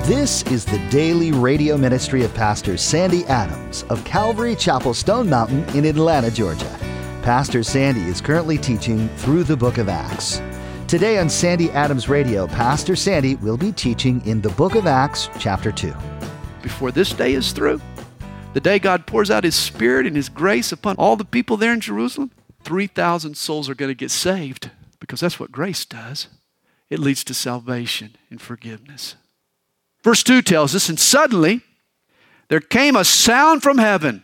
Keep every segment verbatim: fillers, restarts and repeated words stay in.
This is the daily radio ministry of Pastor Sandy Adams of Calvary Chapel Stone Mountain in Atlanta, Georgia. Pastor Sandy is currently teaching through the book of Acts. Today on Sandy Adams Radio, Pastor Sandy will be teaching in the book of Acts, chapter two. Before this day is through, the day God pours out His Spirit and His grace upon all the people there in Jerusalem, three thousand souls are going to get saved because that's what grace does. It leads to salvation and forgiveness. Verse two tells us, and suddenly there came a sound from heaven.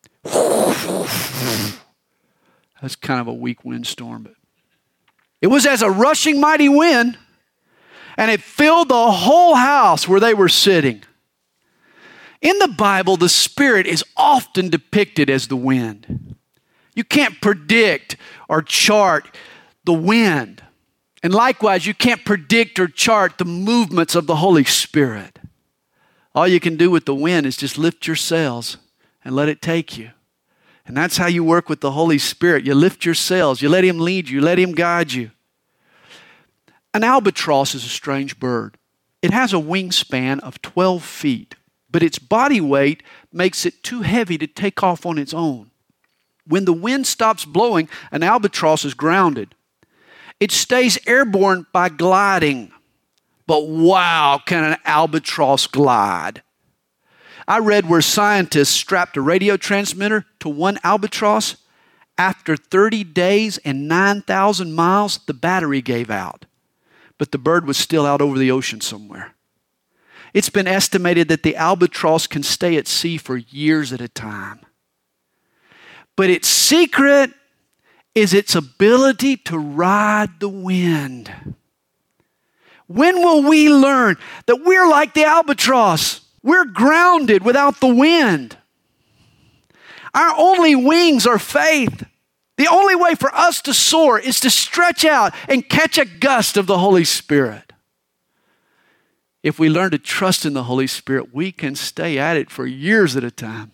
That's kind of a weak windstorm, but it was as a rushing mighty wind, and it filled the whole house where they were sitting. In the Bible, the Spirit is often depicted as the wind. You can't predict or chart the wind. And likewise, you can't predict or chart the movements of the Holy Spirit. All you can do with the wind is just lift your sails and let it take you. And that's how you work with the Holy Spirit. You lift your sails. You let Him lead you. Let Him guide you. An albatross is a strange bird. It has a wingspan of twelve feet, but its body weight makes it too heavy to take off on its own. When the wind stops blowing, an albatross is grounded. It stays airborne by gliding. But wow, can an albatross glide? I read where scientists strapped a radio transmitter to one albatross. After thirty days and nine thousand miles, the battery gave out. But the bird was still out over the ocean somewhere. It's been estimated that the albatross can stay at sea for years at a time. But its secret is its ability to ride the wind. When will we learn that we're like the albatross? We're grounded without the wind. Our only wings are faith. The only way for us to soar is to stretch out and catch a gust of the Holy Spirit. If we learn to trust in the Holy Spirit, we can stay at it for years at a time.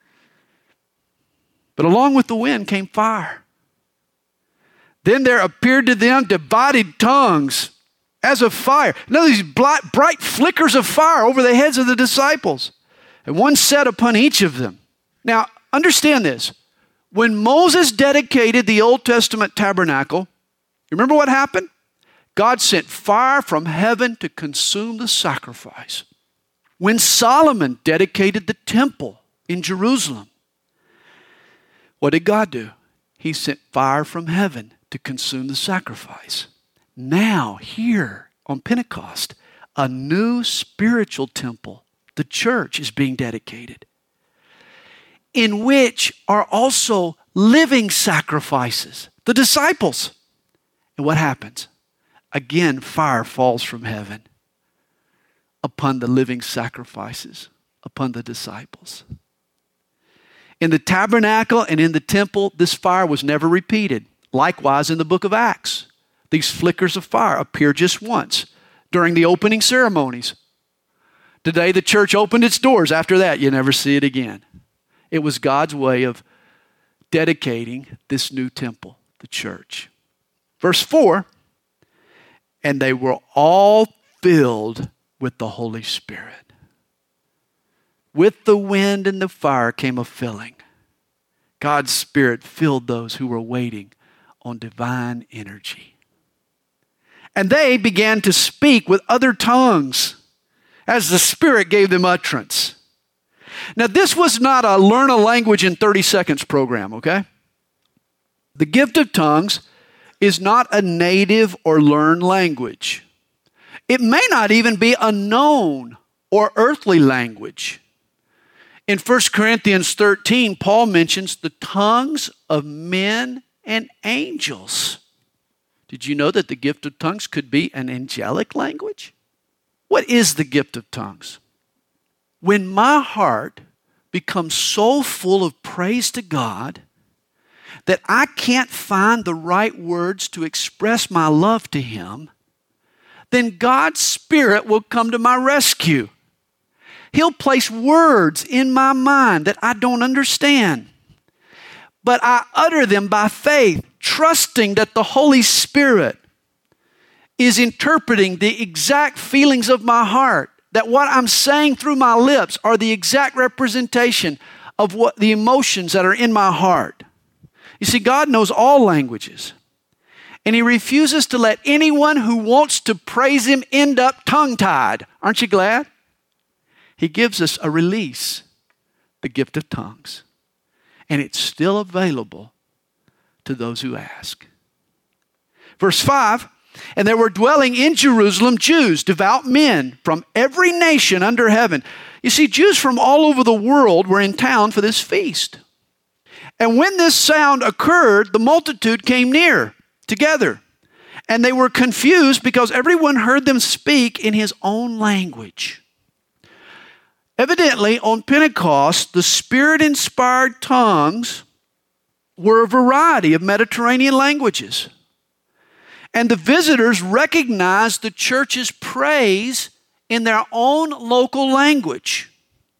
But along with the wind came fire. Then there appeared to them divided tongues as of fire. Now these bright, bright flickers of fire over the heads of the disciples. And one sat upon each of them. Now, understand this. When Moses dedicated the Old Testament tabernacle, you remember what happened? God sent fire from heaven to consume the sacrifice. When Solomon dedicated the temple in Jerusalem, what did God do? He sent fire from heaven to consume the sacrifice. Now, here on Pentecost, a new spiritual temple, the church, is being dedicated, in which are also living sacrifices, the disciples. And what happens? Again, fire falls from heaven upon the living sacrifices, upon the disciples. In the tabernacle and in the temple, this fire was never repeated. Likewise, in the book of Acts, these flickers of fire appear just once during the opening ceremonies. Today, the church opened its doors. After that, you never see it again. It was God's way of dedicating this new temple, the church. Verse four, and they were all filled with the Holy Spirit. With the wind and the fire came a filling. God's Spirit filled those who were waiting on divine energy. And they began to speak with other tongues as the Spirit gave them utterance. Now, this was not a learn a language in thirty seconds program, okay? The gift of tongues is not a native or learned language. It may not even be a known or earthly language. In First Corinthians thirteen, Paul mentions the tongues of men and angels. Did you know that the gift of tongues could be an angelic language? What is the gift of tongues? When my heart becomes so full of praise to God that I can't find the right words to express my love to Him, then God's Spirit will come to my rescue. He'll place words in my mind that I don't understand. But I utter them by faith, trusting that the Holy Spirit is interpreting the exact feelings of my heart that what I'm saying through my lips are the exact representation of what the emotions that are in my heart. You see, God knows all languages, and He refuses to let anyone who wants to praise Him end up tongue-tied. Aren't you glad? He gives us a release, the gift of tongues, and it's still available to those who ask. Verse five, and there were dwelling in Jerusalem Jews, devout men from every nation under heaven. You see, Jews from all over the world were in town for this feast. And when this sound occurred, the multitude came near together. And they were confused because everyone heard them speak in his own language. Evidently, on Pentecost, the Spirit-inspired tongues were a variety of Mediterranean languages. And the visitors recognized the church's praise in their own local language.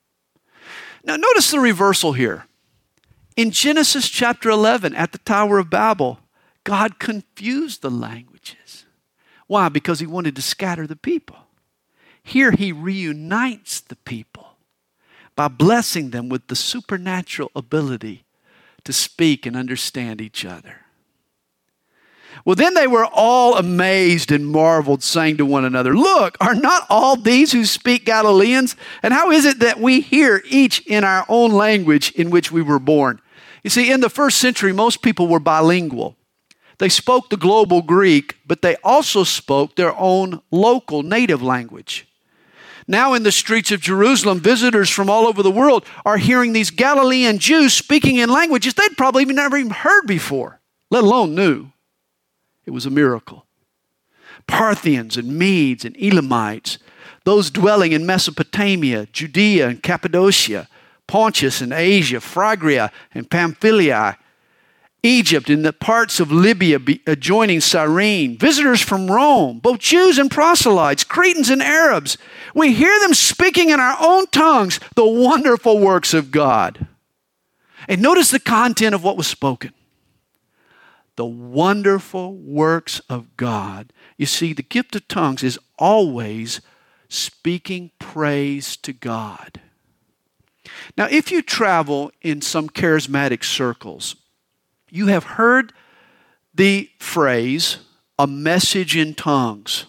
Now, notice the reversal here. In Genesis chapter eleven, at the Tower of Babel, God confused the languages. Why? Because He wanted to scatter the people. Here He reunites the people by blessing them with the supernatural ability to speak and understand each other. Well, then they were all amazed and marveled, saying to one another, "Look, are not all these who speak Galileans? And how is it that we hear each in our own language in which we were born?" You see, in the first century, most people were bilingual. They spoke the global Greek, but they also spoke their own local native language. Now in the streets of Jerusalem, visitors from all over the world are hearing these Galilean Jews speaking in languages they'd probably never even heard before, let alone knew. It was a miracle. Parthians and Medes and Elamites, those dwelling in Mesopotamia, Judea and Cappadocia, Pontus and Asia, Phrygia and Pamphylia, Egypt and the parts of Libya adjoining Cyrene, visitors from Rome, both Jews and proselytes, Cretans and Arabs. We hear them speaking in our own tongues the wonderful works of God. And notice the content of what was spoken. The wonderful works of God. You see, the gift of tongues is always speaking praise to God. Now, if you travel in some charismatic circles, you have heard the phrase, a message in tongues.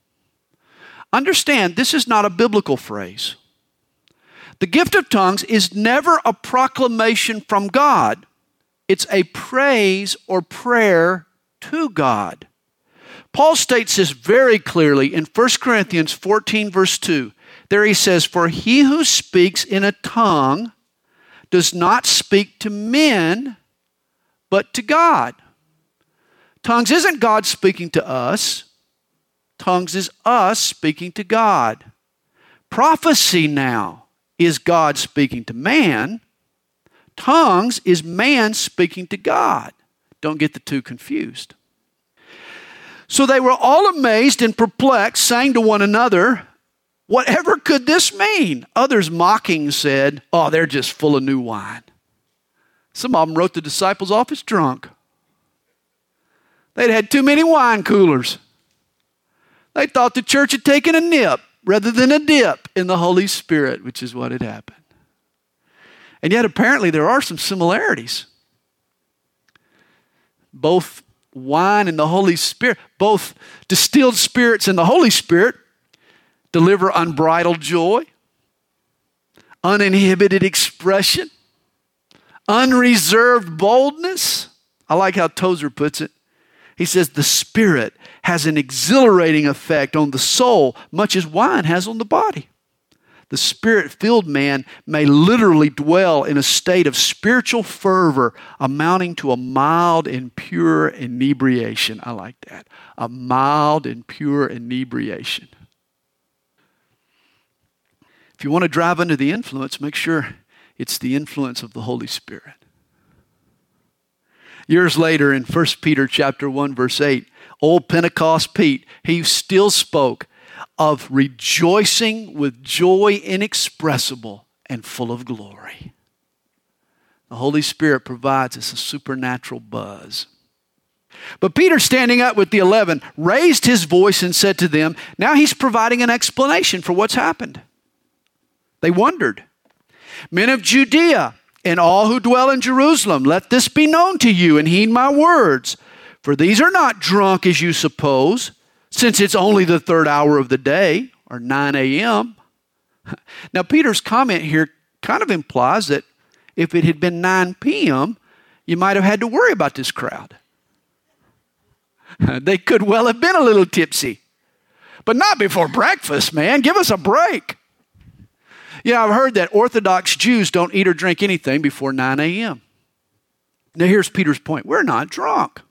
Understand, this is not a biblical phrase. The gift of tongues is never a proclamation from God. It's a praise or prayer to God. Paul states this very clearly in First Corinthians fourteen, verse two. There he says, "For he who speaks in a tongue does not speak to men, but to God." Tongues isn't God speaking to us. Tongues is us speaking to God. Prophecy now is God speaking to man. Tongues is man speaking to God. Don't get the two confused. So they were all amazed and perplexed, saying to one another, "Whatever could this mean?" Others mocking said, "Oh, they're just full of new wine." Some of them wrote the disciples off as drunk. They'd had too many wine coolers. They thought the church had taken a nip rather than a dip in the Holy Spirit, which is what had happened. And yet apparently there are some similarities. Both wine and the Holy Spirit, both distilled spirits and the Holy Spirit deliver unbridled joy, uninhibited expression, unreserved boldness. I like how Tozer puts it. He says the Spirit has an exhilarating effect on the soul, much as wine has on the body. The Spirit-filled man may literally dwell in a state of spiritual fervor amounting to a mild and pure inebriation. I like that. A mild and pure inebriation. If you want to drive under the influence, make sure it's the influence of the Holy Spirit. Years later in First Peter chapter one, verse eight, old Pentecost Pete, he still spoke of rejoicing with joy inexpressible and full of glory. The Holy Spirit provides us a supernatural buzz. But Peter, standing up with the eleven, raised his voice and said to them, now he's providing an explanation for what's happened. They wondered. Men of Judea and all who dwell in Jerusalem, let this be known to you and heed my words. For these are not drunk as you suppose, since it's only the third hour of the day, or nine a.m. Now, Peter's comment here kind of implies that if it had been nine p.m., you might have had to worry about this crowd. They could well have been a little tipsy. But not before breakfast, man. Give us a break. You know, I've heard that Orthodox Jews don't eat or drink anything before nine a.m. Now, here's Peter's point. We're not drunk.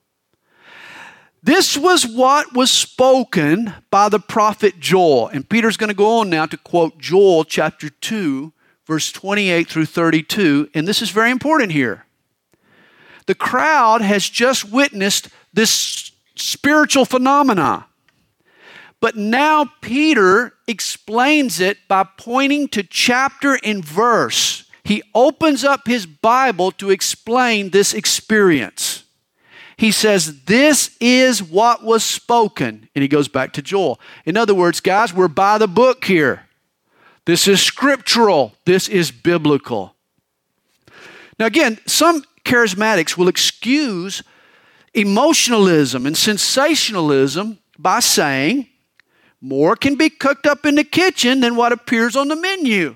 This was what was spoken by the prophet Joel. And Peter's going to go on now to quote Joel chapter two, verse twenty-eight through thirty-two. And this is very important here. The crowd has just witnessed this spiritual phenomena. But now Peter explains it by pointing to chapter and verse. He opens up his Bible to explain this experience. He says, this is what was spoken. And he goes back to Joel. In other words, guys, we're by the book here. This is scriptural. This is biblical. Now again, some charismatics will excuse emotionalism and sensationalism by saying, more can be cooked up in the kitchen than what appears on the menu.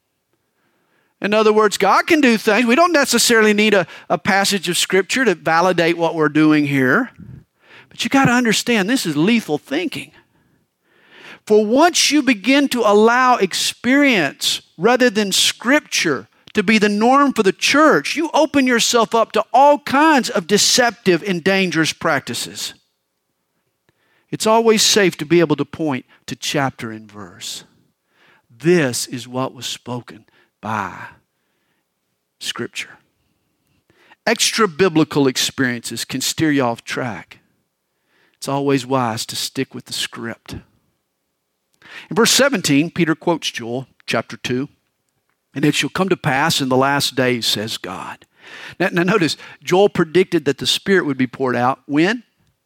In other words, God can do things. We don't necessarily need a, a passage of Scripture to validate what we're doing here. But you got to understand, this is lethal thinking. For once you begin to allow experience rather than Scripture to be the norm for the church, you open yourself up to all kinds of deceptive and dangerous practices. It's always safe to be able to point to chapter and verse. This is what was spoken by Scripture. Extra biblical experiences can steer you off track. It's always wise to stick with the script. In verse seventeen, Peter quotes Joel chapter two. And it shall come to pass in the last days, says God. Now, now notice, Joel predicted that the Spirit would be poured out when?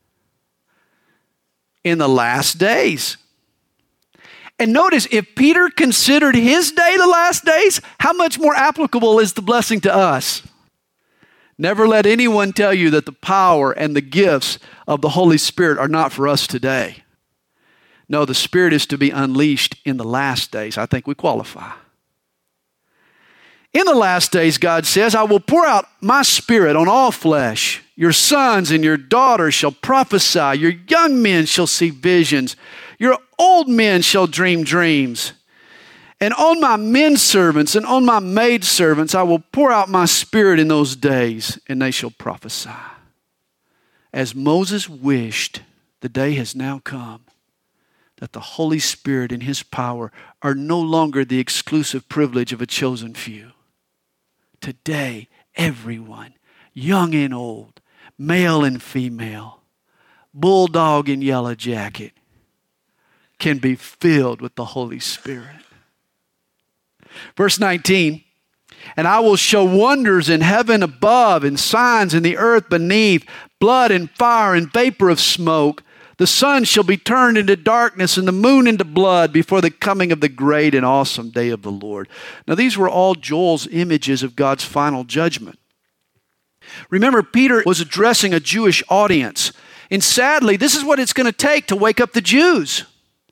In the last days. And notice, if Peter considered his day the last days, how much more applicable is the blessing to us? Never let anyone tell you that the power and the gifts of the Holy Spirit are not for us today. No, the Spirit is to be unleashed in the last days. I think we qualify. In the last days, God says, I will pour out my Spirit on all flesh. Your sons and your daughters shall prophesy. Your young men shall see visions. Your old men shall dream dreams. And on my men servants and on my maid servants, I will pour out my Spirit in those days, and they shall prophesy. As Moses wished, the day has now come that the Holy Spirit and His power are no longer the exclusive privilege of a chosen few. Today, everyone, young and old, male and female, bulldog and yellow jacket, can be filled with the Holy Spirit. Verse nineteen, and I will show wonders in heaven above and signs in the earth beneath, blood and fire and vapor of smoke. The sun shall be turned into darkness and the moon into blood before the coming of the great and awesome day of the Lord. Now these were all Joel's images of God's final judgment. Remember, Peter was addressing a Jewish audience. And sadly, this is what it's going to take to wake up the Jews.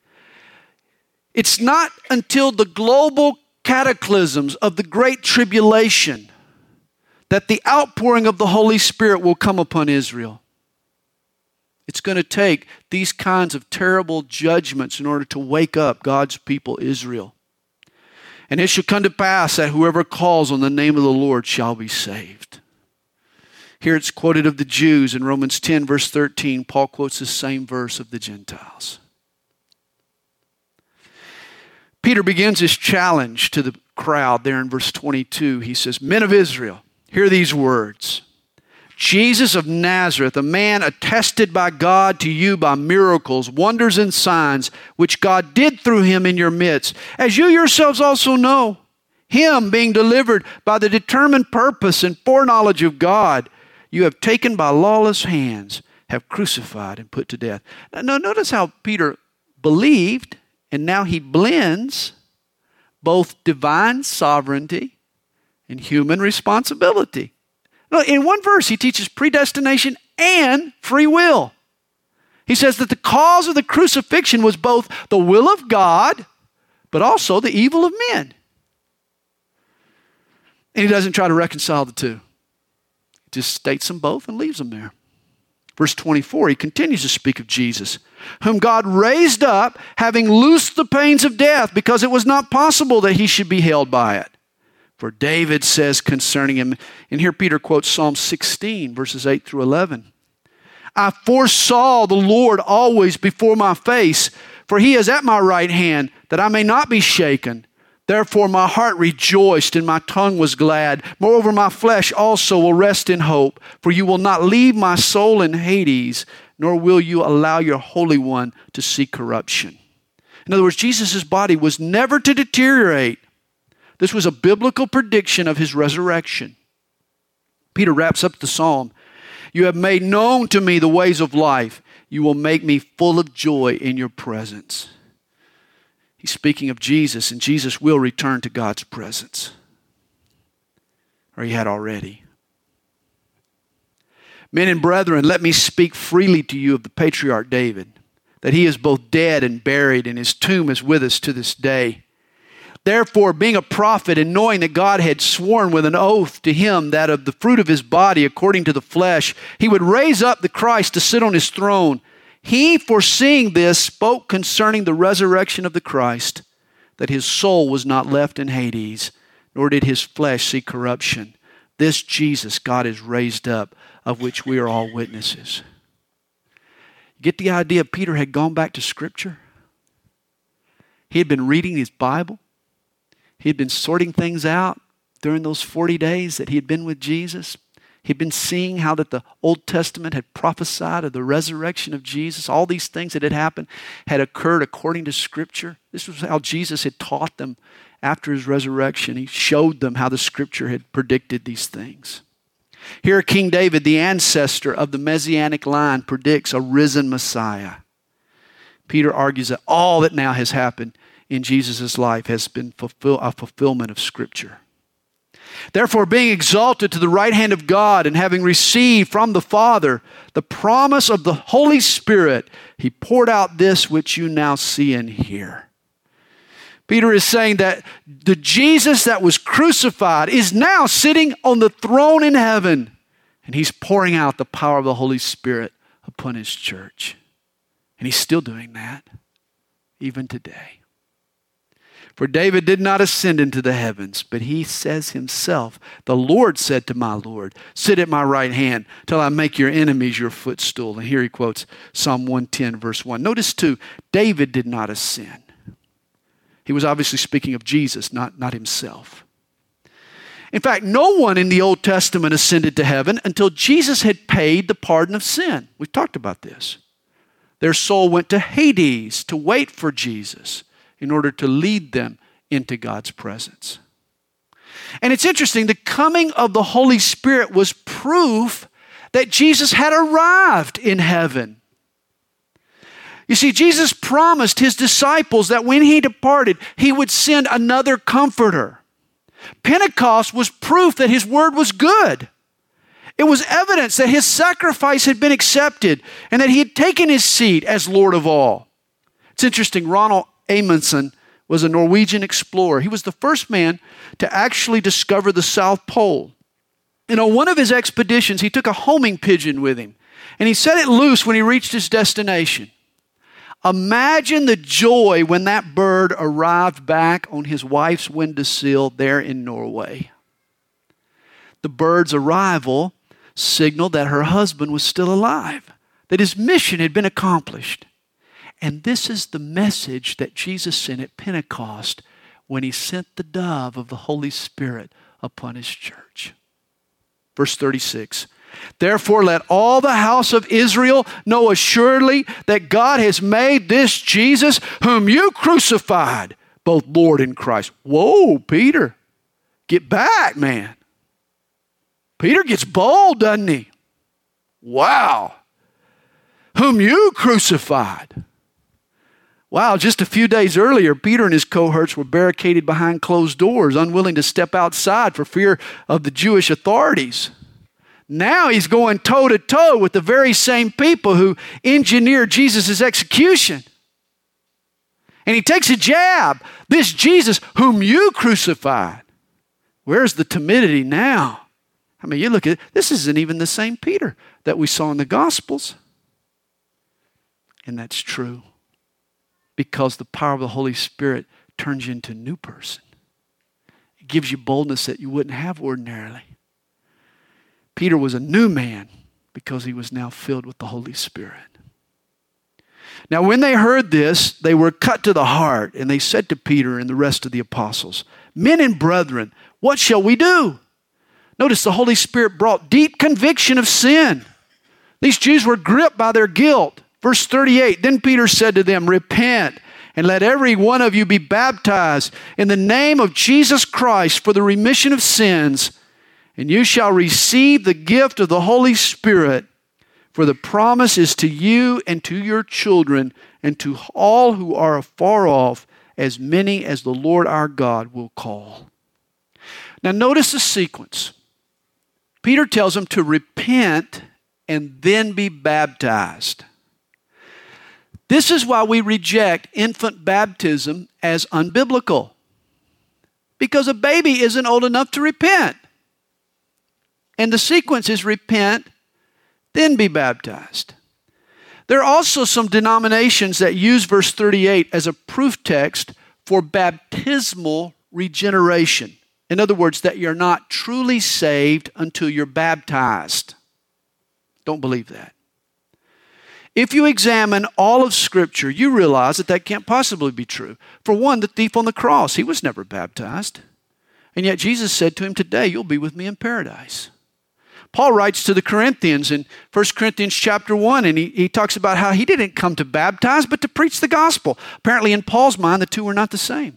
It's not until the global cataclysms of the Great Tribulation that the outpouring of the Holy Spirit will come upon Israel. It's going to take these kinds of terrible judgments in order to wake up God's people, Israel. And it shall come to pass that whoever calls on the name of the Lord shall be saved. Here it's quoted of the Jews in Romans ten, verse thirteen. Paul quotes the same verse of the Gentiles. Peter begins his challenge to the crowd there in verse twenty-two. He says, men of Israel, hear these words. Jesus of Nazareth, a man attested by God to you by miracles, wonders and signs, which God did through him in your midst, as you yourselves also know, him being delivered by the determined purpose and foreknowledge of God, you have taken by lawless hands, have crucified and put to death. Now, notice how Peter believed, and now he blends both divine sovereignty and human responsibility. Now, in one verse, he teaches predestination and free will. He says that the cause of the crucifixion was both the will of God, but also the evil of men. And he doesn't try to reconcile the two. He just states them both and leaves them there. Verse twenty-four, he continues to speak of Jesus, whom God raised up, having loosed the pains of death, because it was not possible that he should be held by it. For David says concerning him, and here Peter quotes Psalm sixteen, verses eight through eleven. I foresaw the Lord always before my face, for he is at my right hand, that I may not be shaken. Therefore my heart rejoiced and my tongue was glad. Moreover, my flesh also will rest in hope, for you will not leave my soul in Hades, nor will you allow your Holy One to see corruption. In other words, Jesus' body was never to deteriorate. This was a biblical prediction of his resurrection. Peter wraps up the psalm. You have made known to me the ways of life. You will make me full of joy in your presence. He's speaking of Jesus, and Jesus will return to God's presence. Or he had already. Men and brethren, let me speak freely to you of the patriarch David, that he is both dead and buried, and his tomb is with us to this day. Therefore, being a prophet and knowing that God had sworn with an oath to him that of the fruit of his body according to the flesh, he would raise up the Christ to sit on his throne. He, foreseeing this, spoke concerning the resurrection of the Christ, that his soul was not left in Hades, nor did his flesh see corruption. This Jesus God has raised up, of which we are all witnesses. You get the idea? Peter had gone back to Scripture. He had been reading his Bible. He had been sorting things out during those forty days that he had been with Jesus. He'd been seeing how that the Old Testament had prophesied of the resurrection of Jesus. All these things that had happened had occurred according to Scripture. This was how Jesus had taught them after his resurrection. He showed them how the Scripture had predicted these things. Here, King David, the ancestor of the Messianic line, predicts a risen Messiah. Peter argues that all that now has happened in Jesus' life has been fulfill, a fulfillment of Scripture. Therefore, being exalted to the right hand of God and having received from the Father the promise of the Holy Spirit, he poured out this which you now see and hear. Peter is saying that the Jesus that was crucified is now sitting on the throne in heaven, and he's pouring out the power of the Holy Spirit upon his church. And he's still doing that, even today. For David did not ascend into the heavens, but he says himself, the Lord said to my Lord, sit at my right hand till I make your enemies your footstool. And here he quotes Psalm one ten, verse one. Notice too, David did not ascend. He was obviously speaking of Jesus, not, not himself. In fact, no one in the Old Testament ascended to heaven until Jesus had paid the pardon of sin. We've talked about this. Their soul went to Hades to wait for Jesus in order to lead them into God's presence. And it's interesting, the coming of the Holy Spirit was proof that Jesus had arrived in heaven. You see, Jesus promised his disciples that when he departed, he would send another comforter. Pentecost was proof that his word was good. It was evidence that his sacrifice had been accepted and that he had taken his seat as Lord of all. It's interesting, Ronald Amundsen was a Norwegian explorer. He was the first man to actually discover the South Pole. And on one of his expeditions, he took a homing pigeon with him, and he set it loose when he reached his destination. Imagine the joy when that bird arrived back on his wife's windowsill there in Norway. The bird's arrival signaled that her husband was still alive, that his mission had been accomplished. And this is the message that Jesus sent at Pentecost when he sent the dove of the Holy Spirit upon his church. Verse thirty-six, therefore let all the house of Israel know assuredly that God has made this Jesus, whom you crucified, both Lord and Christ. Whoa, Peter, get back, man. Peter gets bold, doesn't he? Wow. whom you crucified. Wow, just a few days earlier, Peter and his cohorts were barricaded behind closed doors, unwilling to step outside for fear of the Jewish authorities. Now he's going toe-to-toe with the very same people who engineered Jesus' execution. And he takes a jab. This Jesus whom you crucified. Where's the timidity now? I mean, you look at it, this isn't even the same Peter that we saw in the Gospels. And that's true. Because the power of the Holy Spirit turns you into a new person. It gives you boldness that you wouldn't have ordinarily. Peter was a new man because he was now filled with the Holy Spirit. Now, when they heard this, they were cut to the heart, and they said to Peter and the rest of the apostles, "Men and brethren, what shall we do?" Notice the Holy Spirit brought deep conviction of sin. These Jews were gripped by their guilt. Verse thirty-eight, then Peter said to them, "Repent, and let every one of you be baptized in the name of Jesus Christ for the remission of sins, and you shall receive the gift of the Holy Spirit. For the promise is to you and to your children and to all who are afar off, as many as the Lord our God will call." Now notice the sequence. Peter tells them to repent and then be baptized. This is why we reject infant baptism as unbiblical. Because a baby isn't old enough to repent. And the sequence is repent, then be baptized. There are also some denominations that use verse thirty-eight as a proof text for baptismal regeneration. In other words, that you're not truly saved until you're baptized. Don't believe that. If you examine all of Scripture, you realize that that can't possibly be true. For one, the thief on the cross, he was never baptized. And yet Jesus said to him, "Today you'll be with me in paradise." Paul writes to the Corinthians in First Corinthians chapter one, and he, he talks about how he didn't come to baptize, but to preach the gospel. Apparently in Paul's mind, the two were not the same.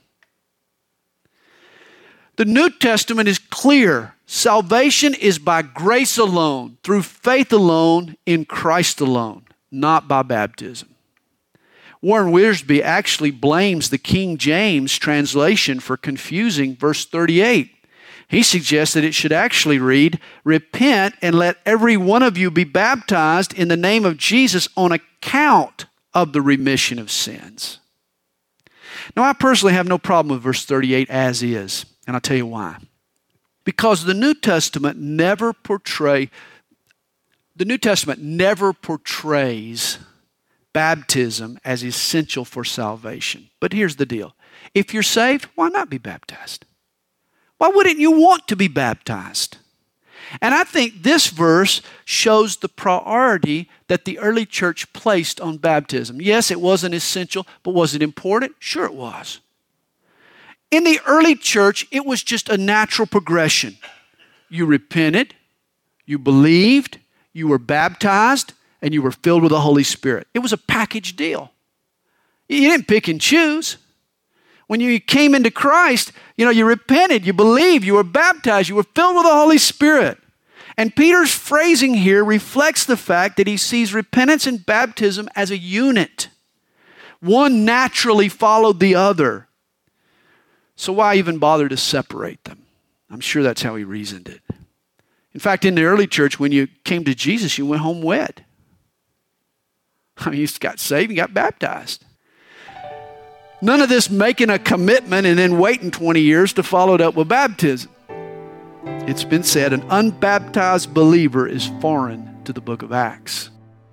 The New Testament is clear. Salvation is by grace alone, through faith alone, in Christ alone, not by baptism. Warren Wiersbe actually blames the King James translation for confusing verse thirty-eight. He suggests that it should actually read, "Repent and let every one of you be baptized in the name of Jesus on account of the remission of sins." Now, I personally have no problem with verse thirty-eight as is, and I'll tell you why. Because the New Testament never portray, the New Testament never portrays baptism as essential for salvation. But here's the deal. If you're saved, why not be baptized? Why wouldn't you want to be baptized? And I think this verse shows the priority that the early church placed on baptism. Yes, it wasn't essential, but was it important? Sure it was. In the early church, it was just a natural progression. You repented, you believed, you were baptized, and you were filled with the Holy Spirit. It was a package deal. You didn't pick and choose. When you came into Christ, you know, you repented, you believed, you were baptized, you were filled with the Holy Spirit. And Peter's phrasing here reflects the fact that he sees repentance and baptism as a unit. One naturally followed the other. So why even bother to separate them? I'm sure that's how he reasoned it. In fact, in the early church, when you came to Jesus, you went home wet. I mean, you got saved and got baptized. None of this making a commitment and then waiting twenty years to follow it up with baptism. It's been said an unbaptized believer is foreign to the book of Acts.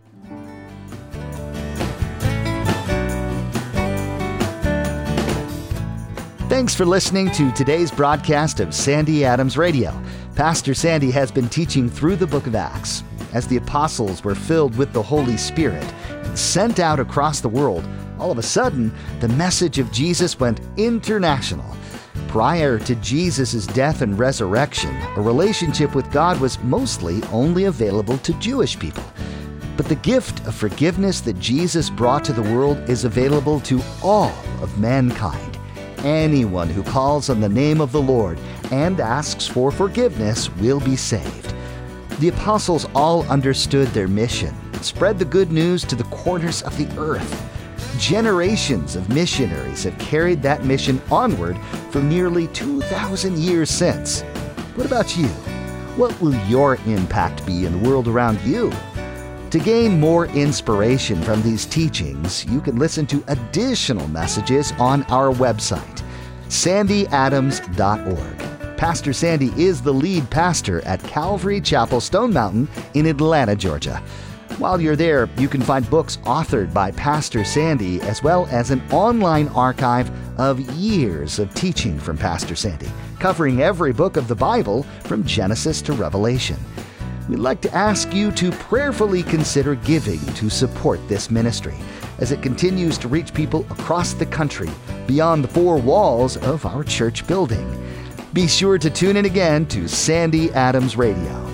Thanks for listening to today's broadcast of Sandy Adams Radio. Pastor Sandy has been teaching through the book of Acts. As the apostles were filled with the Holy Spirit and sent out across the world, all of a sudden, the message of Jesus went international. Prior to Jesus' death and resurrection, a relationship with God was mostly only available to Jewish people. But the gift of forgiveness that Jesus brought to the world is available to all of mankind. Anyone who calls on the name of the Lord and asks for forgiveness will be saved. The apostles all understood their mission and spread the good news to the corners of the earth. Generations of missionaries have carried that mission onward for nearly two thousand years since. What about you? What will your impact be in the world around you? To gain more inspiration from these teachings, you can listen to additional messages on our website, sandy adams dot org. Pastor Sandy is the lead pastor at Calvary Chapel Stone Mountain in Atlanta, Georgia. While you're there, you can find books authored by Pastor Sandy, as well as an online archive of years of teaching from Pastor Sandy, covering every book of the Bible from Genesis to Revelation. We'd like to ask you to prayerfully consider giving to support this ministry as it continues to reach people across the country beyond the four walls of our church building. Be sure to tune in again to Sandy Adams Radio.